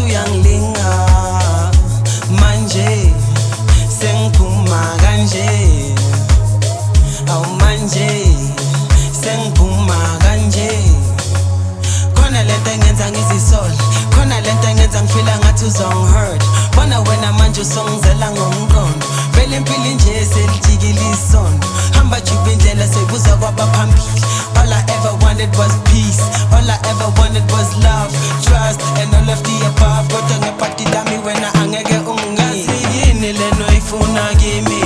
usuyanglinga manje sengiphuma kanje awu manje sengiphuma kanje khona lento engenza ngizisola khona lento engenza ngifila ngathi uzongihurt bona wena manje usongizela ngomqondo vele impilo nje selijikile isondo hamba juba indlela seyibuza kwabaphambili all I ever wanted was peace all I ever wanted was love trust and all of the above kodwa ngepati lami wena angeke ungingazi yini leno ifuna kimi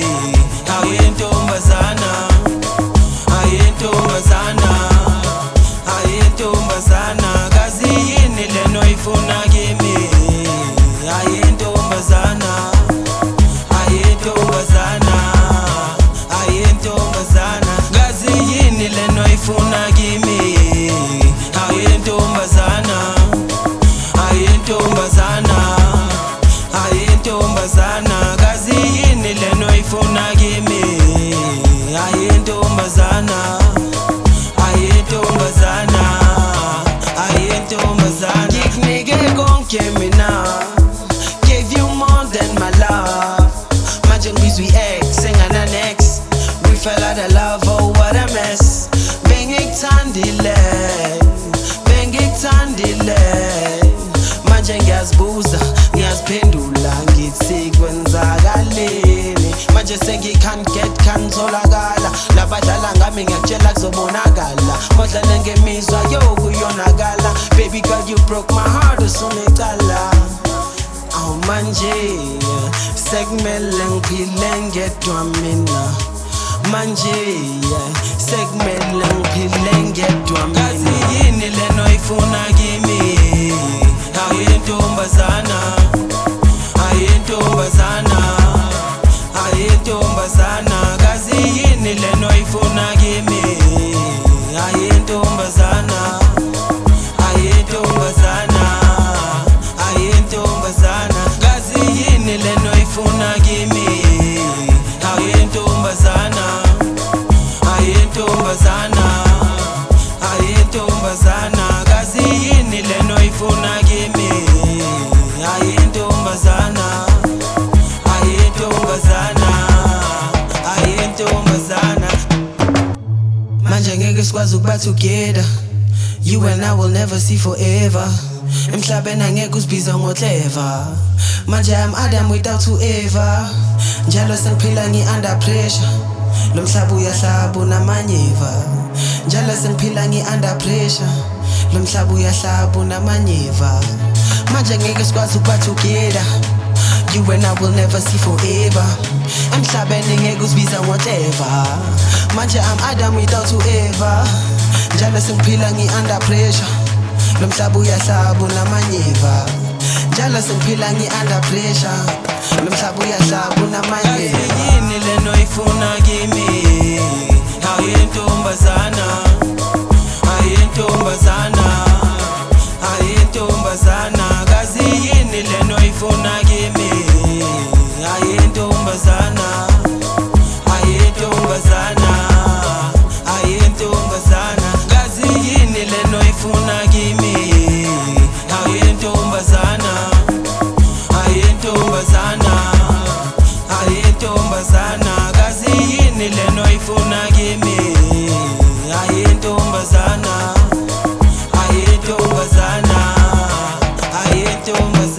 ayentombazana ayentombazana ayentombazana kazi yini leno ifuna kimi ayentombazana ayentombazana ayentombazana kazi yini leno ifuna kimi ayentombazana ayentombazana ayentombazana kazi yini leno ifuna kimi ayentombazana ayentombazana ayentombazana ngikunike konke mina gave you more than my love manje ngibizwa i-ex engana next we fell out of love oh what a mess bengikuthandile bengikuthandile manje ngiyazibuza ngiyaziphendula ngithi kwenzakaleni manje sengi-can't get kanzolakala labadlala ngami ngiyakutshela kuzobonakala modlane ngemizwa yo kuyonakala baby girl you broke my heart usunecala awu manje sekumele ngiphile ngedwa mina manje sekumele ngiphile ngedwa mina kazi yini leno ifuna kimi ayentombazana ayentombazana ayentombazana kazi yini leno ifuna kimi ayentombazana ayentombazana ayentombazana kazi yini leno ifuna kimi ayentombazana ayentombazana ayentombazana kazi yini leno ifuna kimi ayentombazana ayentombazana ayentombazana manje ngeke sikwazi ukuba together you and I will never see forever emhlabeni angeke usibiza ngoclever manje I'm Adam without whoever njalo sengiphila ngi-under pressure lo mhlaba uyahlaba unamanyeva njalo sengiphila ngi-under pressure lo mhlaba uyahlaba unamanyeva manje ngeke sikwazi ukuba together you and I will never see forever emhlabeni ngeke usibiza ngoclever manje I'm Adam without whoever njalo sengiphila ngi-under pressure lo mhlaba uyahlaba unamanyeva njalo sengiphila ngi-under pressure lo mhlaba uyahlaba unamanyeva yini leno ifuna kimi ayentombazana ayentombazana ayentombazana kazi yini leno ifuna kimi ayentombazana ayentombazana ayentombazana kazi yini leno ifuna kimi ayentombazana ayentombazana ayentombazana kazi yini leno ifuna kimi ayentombazana ayentombazana ayentombazana